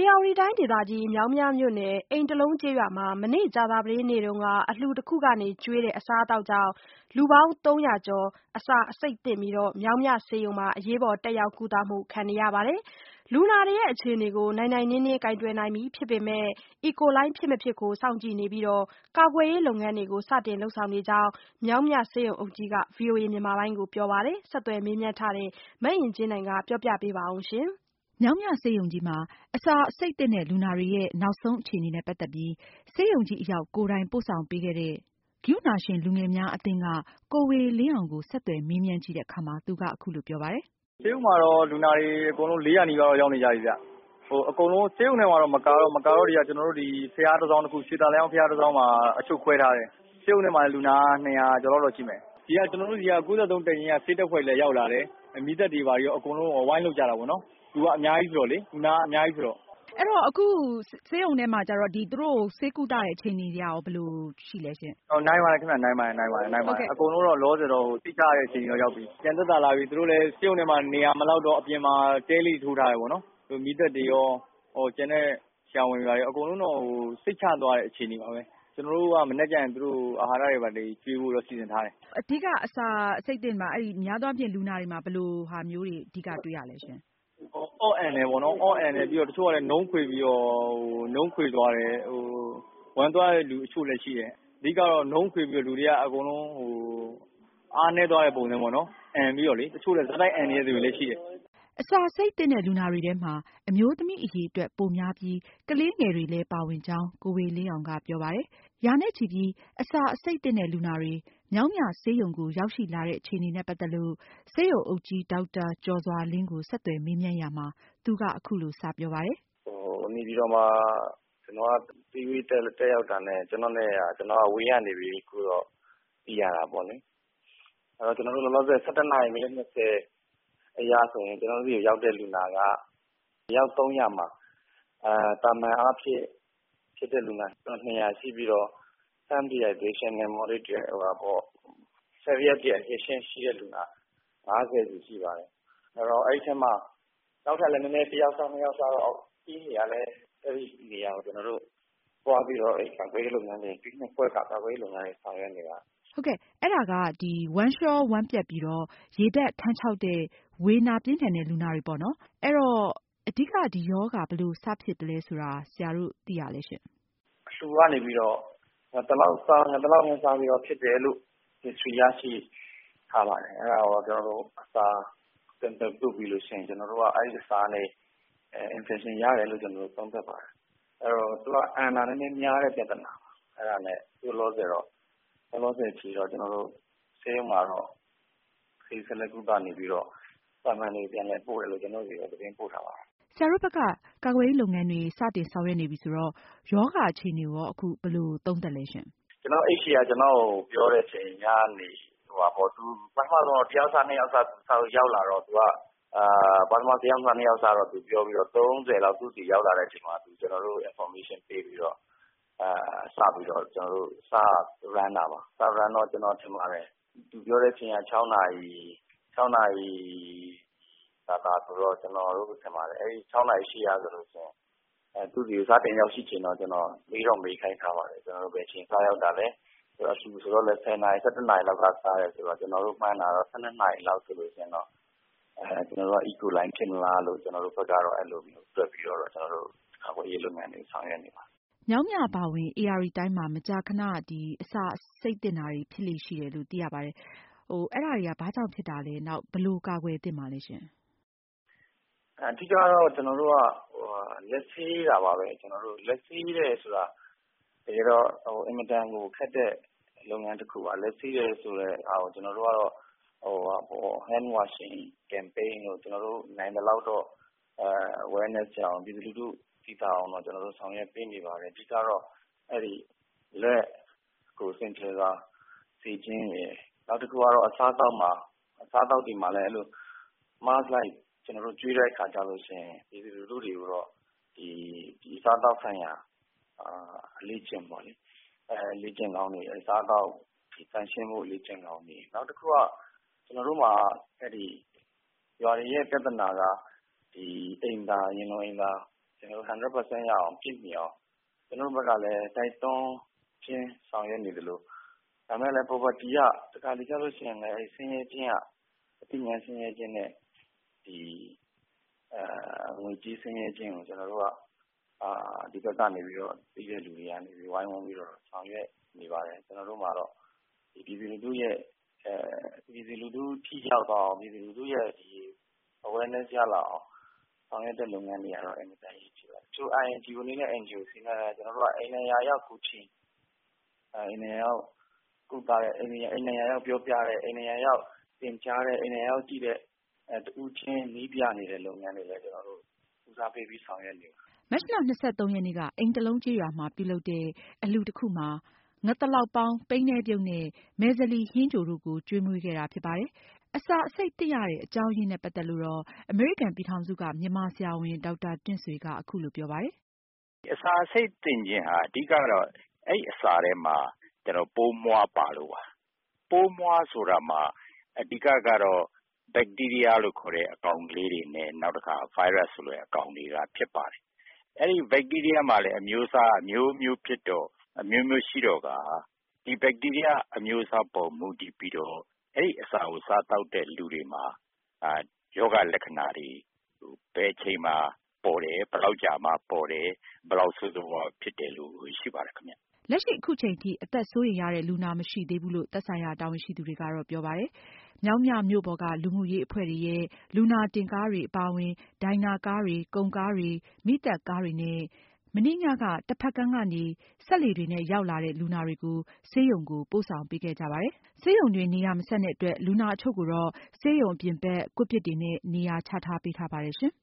ARD တိုင်းဒေသကြီးမြောင်းမြမြို့နယ်အိမ်တလုံးကျေးရွာမှာမနေ့ကြာသပတေးနေ့ကအလှူတစ်ခုကနေကျွေးတဲ့အစားအသောက်ကြောင့်လူပေါင်း300ကျော်အစာအဆိပ်သင့်ပြီးမြောင်းမြဆေးရုံမှာအရေးပေါ်တက်ရောက်ကုသမှုခံနေရပါတယ်။လူနာတွေရဲ့အခြေအနေကိုနိုင်နိုင်နင်းနင်းကိုင်တွယ်နိုင်ပြီဖြစ်ပေမဲ့အီကိုလိုင်းဖြစ်မဖြစ်ကိုစောင့်ကြည့်နေပြီးကာကွယ်ရေးလုပ်ငန်းတွေကိုစတင်လုပ်ဆောင်နေကြောင်းမြောင်းမြဆေးရုံအုပ်ကြီးက VOA မြန်မာပိုင်းကိုပြောပါတယ်။ဆက်သွယ်မေးမြန်းထားတဲ့မအင်ကြင်းနိုင်ကပြောပြပေးပါဦးရှင်။မြောင်းမြဆေးရုံကြီးမှာအစာအဆိပ်သင့်တဲ့လူနာတွေရဲ့နောက်ဆုံးအခြေအနေနဲ့ပတ်သက်ပြီးဆေးရုံကြီးအရောက်ကိုယ်တိုင်ပို့ဆောင်ပေးခဲ့တဲ့ ကရုဏာရှင်လူငယ်များအသင်းကကိုဝေလင်းအောင်ကိုဆက်သွယ်မေးမြန်းကြည့်တဲ့အခါမှာသူကအခုလိုပြောပါတယ်။ဆေးရုံမှာတော့လူနာတွေအကုန်လုံး400နီးပါးတော့ရောက်နေကြပြီဗျ။အကုန်လုံးဆေးရုံထဲမှာတော့မကာတော့ဒီကကျွန်တော်တို့ဒီဖျားတစ်စောင်းတစ်ခုရွှေတာလျောင်းဖျားတစ်စောင်းမှာအချုပ်ခွဲထားတယ်။ဆေးရုံထဲမှာလူနာ200ကျော်လောက်ရှိမယ်။ဒီကကျွန်တော်တို့ဒီက93တိုင်ရင်ကဆေးတက်ဖွဲ့လည်းရောက်လာတယ်။မိသက်တွေပါရောအကုန်လုံးဝိုင်းလုပ်ကြတာပေါ့နော်။လူကအများကြီးဆိုတော့လေလူနာအများကြီးဆိုတော့အဲ့တော့အခုဆေးရုံထဲမှာကျတော့သူတို့ဆေးကုသတဲ့အခြေအနေတွေကရောဘယ်လိုရှိလဲရှင်။နိုင်ပါတယ်ခင်ဗျနိုင်ပါတယ်အကုန်လုံးတော့လောဆယ်တော့သိကြတဲ့အခြေအနေတော့ရောက်ပြီ။ပြန်သက်သာလာပြီသူတို့လည်းဆေးရုံထဲမှာနေရာမလောက်တော့အပြင်မှာတဲလေးထိုးထားတယ်ပေါ့နော်။မိသက်တွေရောကျန်တဲ့ဆရာဝန်တွေရောအကုန်လုံးတော့စိတ်ချသွားတဲ့အခြေအနေပါပဲ။ကျွန်တော်တို့ကမနေ့ကျရင်သူတို့အာဟာရတွေပါလေကျွေးဖို့တော့စီစဉ်ထားတယ်။အဓိကအစာအဆိပ်တင်မှာများသောအားဖြင့်လူနာတွေမှာဘယ်လိုဟာမျိုးတွေအဓိကတွေ့ရလဲရှင်။အော့အန်တယ်ပေါ့နော်အော့အန်တယ်ပြီးတော့တချို့ကလည်းနှုံးခွေပြီးတော့နှုံးခွေသွားတယ်ဝမ်းသွားတဲ့လူအချို့လည်းရှိတယ်အဓိကတော့နှုံးခွေပြီးတော့လူတွေကအကုန်လုံးအားနေသွားတဲ့ပုံစံပေါ့နော်အန်ပြီးတော့လေတချို့လည်းဇက်တိုက်အန်နေတဲ့သူတွေလည်းရှိတယ်အစာအဆိပ်သင့်တဲ့လူနာတွေထဲမှာအမျိုးသမီးအရေအတွက်ပိုများပြီးကလေးငယ်တွေလည်းပါဝင်ကြောင်းကိုဝေလင်းအောင်ကပြောပါတယ်။ရာနဲ့ချီပြီးအစာအဆိပ်သင့်တဲ့လူနာတွေမြောင်းမြဆေးရုံကိုရောက်ရှိလာတဲ့အခြေအနေနဲ့ပတ်သက်လို့ဆေးရုံအုပ်ကြီးဒေါက်တာကျော်စွာလင်းကိုဆက်သွယ်မေးမြန်းရာမှာသူကအခုလိုစပြောပါတယ်။နေပြည်တော်မှာကျွန်တော်ကတီဗီတက်ရောက်တာနဲ့ကျွန်တော်ကဝေးရနေပြီခုတော့သိရတာပေါ့လေ။အဲ့တော့ကျွန်တော်တို့လောလောဆယ်17နာရီမိနစ်20အရာဆိုရင်ကျွန်တော်တို့ရောက်တဲ့လူနာကရောက်300မှာတာမန်အားဖြင့်ဖြစ်တဲ့လူနာ200ရှိပြီးတော့ some dehydration နဲ့ moderate severe dehydration ရှိတဲ့လူနာ50စီရှိပါတယ်။အဲ့တော့အဲ့ဒီထဲမှာနောက်ထပ်လည်းနည်းနည်းတစ်ယောက်2ယောက်တော့ပြီးနေရလဲအဲ့ဒီနေရာကိုကျွန်တော်တို့သွားပြီးတော့ကာကွယ်ရေးလုပ်ငန်းတွေပြီးနှစ်ဖွဲ့ကကာကွယ်ရေးလုပ်ငန်းတွေဆောင်ရွက်နေတာဟုတ်ကဲ့အဲ့ဒါကဝမ်းလျှောဝမ်းပြတ်ပြီးတော့ရေဓာတ်ခမ်းခြောက်တဲ့ဝေနာပြင်းထန်တဲ့လူနာတွေပေါ့နော်အဲ့တော့အဓိကဒီရောဂါဘယ်လိုစဖြစ်တယ်လဲဆိုတာဆရာတို့သိရလဲရှင်အလှူကနေပြီးတော့တလောက်စားပြီးတော့ဖြစ်တယ်လို့ history ရရှိထားပါတယ်အဲ့ဒါတော့ကျွန်တော်တို့အစာတင်ပြပြီးလို့ရှိရင်ကျွန်တော်တို့ကအဲ့ဒီအစာနဲ့infection ရတယ်လို့ကျွန်တော်တို့သုံးသပ်ပါတယ်အဲ့တော့သူကအန်နာနဲ့များတဲ့ပြဿနာပါအဲ့ဒါနဲ့လောဆယ်ချီတော့ကျွန်တော်တို့ဆေးရုံမှာတော့ဆေးဆက်လက်ကုသနေပြီးတော့ပါမန်တွေပြန်လည်ပို့တယ်လို့ကျွန်တော်တို့သတင်းပို့ထားပါတယ်ဆရာတို့ဘက်ကကာကွယ်ရေးလုပ်ငန်းတွေစတင်ဆောင်ရွက်နေပြီဆိုတော့ယောဂအခြေအနေရောအခုဘယ်လိုသုံးသပ်လဲရှင်ကျွန်တော်HCAကျွန်တော်ပြောတဲ့အချိန်ညနေသူပထမဆုံးတော့တယောက်စား2ယောက်စားရောက်လာတော့သူကပထမတယောက်စား2ယောက်စားတော့သူပြောပြီးတော့30လောက်သူစီရောက်လာတဲ့အချိန်မှာသူကျွန်တော်တို့ information ပေးပြီးတော့စပြီးတော့ကျွန်တော်တို့စ run တာပါစ run တော့ကျွန်တော်ထင်ပါတယ်သူပြောတဲ့အချိန်က6နာရီသာဆိုတော့ကျွန်တော်တို့ထင်ပါတယ်အဲဒီ6နာရီရှိရဆိုလို့ဆိုရင်သူစီစတင်ရောက်ရှိချိန်တော့ကျွန်တော်မေးခိုင်းထားပါတယ်ကျွန်တော်တို့ပဲချိန်စားရောက်တာလဲဆိုတော့လဲ10နာရီ17နာရီလောက်ကစားတယ်ဆိုတော့ကျွန်တော်တို့မှန်းတာတော့12နာရီလောက်ဆိုလို့ရှိရင်တော့ကျွန်တော်တို့က eco line ဖြစ်မလားလို့ကျွန်တော်တို့ဘက်ကတော့အဲ့လိုမျိုးတွက်ပြီးတော့ကျွန်တော်တို့ကာကွယ်ရေးလုပ်ငန်းတွေဆောင်ရွက်နေပါမြောင်းမြပါဝင် ARD တိုင်းမှာမကြာခဏအစာစိတ်တင်တာတွေဖြစ်လေရှိတယ်လို့သိရပါတယ်အဲ့ဒါတွေကဘာကြောင့်ဖြစ်တာလဲနောက်ဘယ်လိုကာကွယ်သင့်ပါလဲရှင်အဓိကတော့ကျွန်တော်တို့ကလက်ဆေးတာပါပဲကျွန်တော်တို့လက်ဆေးတယ်ဆိုတာတကယ်တော့အင်မတန်ကိုခက်တဲ့လုပ်ငန်းတစ်ခုပါလက်ဆေးတယ်ဆိုတော့ကျွန်တော်တို့ကတော့hand washing campaign ကိုကျွန်တော်တို့နိုင်တဲ့လောက်တော့ awareness ကြောင်းပြည်သူလူထုသိတာအောင်တော့ကျွန်တော်တို့ဆောင်ရွက်ပေးနေပါတယ်အဓိကတော့အဲ့ဒီလက်ကိုစင်ကြယ်စွာစီခြင်းရယ်နောက်တစ်ခုကတော့အစားအသောက်တွေမှာလည်းအဲ့လို mask လိုက်ကျွန်တော်တို့ကျွေးတဲ့အခါကြလို့ရှိရင်ပြည်သူလူထုတွေကိုတော့ဒီစားသောက်ဆိုင်ရာအလေးကျင့်ပေါ့လေလေ့ကျင့်ကောင်းနေအစားအသောက်ဒီတန်ရှင်းမှုလေ့ကျင့်ကောင်းနေနောက်တစ်ခုကကျွန်တော်တို့မှာအဲ့ဒီရွာတွေရဲ့ပြဿနာကဒီအိမ်သာရင်လုံးအိမ်သာကျွန်တော်100% ရအောင်ပြည့်မီအောင်ကျွန်တော်ဘက်ကလည်းတိုက်တွန်းခြင်းဆောင်ရွက်နေတယ်လို့ဒါမဲ့လည်း poverty ကတခါလေကျလို့ရှိရင်လည်းဆင်းရဲခြင်းကအသိဉာဏ်ဆင်းရဲခြင်းနဲ့ဒီငွေကြေးဆင်းရဲခြင်းကိုကျွန်တော်တို့ကဒီဘက်ကနေပြီးတော့ပြီးတဲ့လူတွေကနေပြီးဝိုင်းဝန်းပြီးတော့ဆောင်ရွက်နေပါတယ်ကျွန်တော်တို့မှာတော့ဒီပြည်သူလူထုရဲ့ပြည်သူလူထုထိရောက်တော့ပြည်သူလူထုရဲ့ဒီ awareness ရလာအောင်ဆောင်ရွက်တဲ့လုပ်ငန်းတွေကတော့အင်မတန်ကြီးဖြစ်ပါတယ်။ချို့ INGO နဲ့ NGO စီနဲ့ကျွန်တော်တို့ကအိမ်နေရာရောက်ကူချီအိမ်နေရာရောက်ကုသတဲ့အိမ်နေရာရောက်ပြောပြတဲ့အိမ်နေရာရောက်သင်ကြားတဲ့အိမ်နေရာရောက်ကြည့်တဲ့တူချင်းနီးပြနေတဲ့လုပ်ငန်းတွေလည်းကျွန်တော်တို့ဦးစားပေးပြီးဆောင်ရွက်နေပါတယ်။မတ်လ 23 ရက်နေ့ကအိမ်တလုံးကျေးရွာမှာပြုလုပ်တဲ့အလှူတစ်ခုမှာငသလောက်ပေါင်းပိန်းနှဲပြုတ်နဲ့မယ်ဇလီဟင်းကြိုတို့ကိုကျွေးမွေးခဲ့တာဖြစ်ပါတယ်။အစာအဆိပ်သင့်ရတဲ့အကြောင်းရင်းနဲ့ပတ်သက်လို့တော့အမေရိကန်ပြည်ထောင်စုကမြန်မာဆရာဝန်ဒေါက်တာတင့်ဆွေကအခုလိုပြောပါတယ်။အစာအဆိပ်သင့်ခြင်းဟာအဓိကတော့အဲ့အစာထဲမှာကျွန်တော်ပိုးမွားပါလို့ပါ။ပိုးမွားဆိုတာမှာအဓိကတော့ဘက်တီးရီးယားလို့ခေါ်တဲ့အကောင်ကလေးတွေနဲ့နောက်တစ်ခါ virus ဆိုတဲ့အကောင်တွေကဖြစ်ပါတယ်။အဲ့ဒီဘက်တီးရီးယားမှာလည်းအမျိုးအစားအမျိုးမျိုးဖြစ်တော့အမျိုးမျိုးရှိတော့ကဒီဘက်တီးရီးယားအမျိုးအစားပေါ်မူတည်ပြီးတော့အဲ့ဒီအစာကိုစားတောက်တဲ့လူတွေမှာယောဂလက္ခဏာတွေဘယ်အချိန်မှာပေါ်တယ်ဘယ်လောက်ကြာမှပေါ်တယ်ဘယ်လောက်ဆိုးဆိုးဖြစ်တယ်လို့ရှိပါတယ်ခင်ဗျ။လက်ရှိအခုချိန်ထိအသက်စိုးရိမ်ရတဲ့လူနာမရှိသေးဘူးလို့သက်ဆိုင်ရာတာဝန်ရှိသူတွေကတော့ပြောပါတယ်။မြောင်းမြမြို့ပေါ်ကလူမှုရေးအဖွဲ့တွေရဲ့လူနာတင်ကားတွေအပါအဝင်ဒိုင်နာကားတွေကုန်ကားတွေမီးသတ်ကားတွေနဲ့မနေ့ညကတဖက်ကမ်းကနေစက်လှေတွေနဲ့ရောက်လာတဲ့လူနာတွေကိုဆေးရုံကိုပို့ဆောင်ပေးခဲ့ကြပါတယ်။ဆေးရုံတွေနေရာမဆန့်တဲ့အတွက်လူနာအချို့ကိုတော့ဆေးရုံအပြင်ဘက်ကွပ်ပစ်တွေနဲ့နေရာချထားပေးထားပါတယ်ရှင်။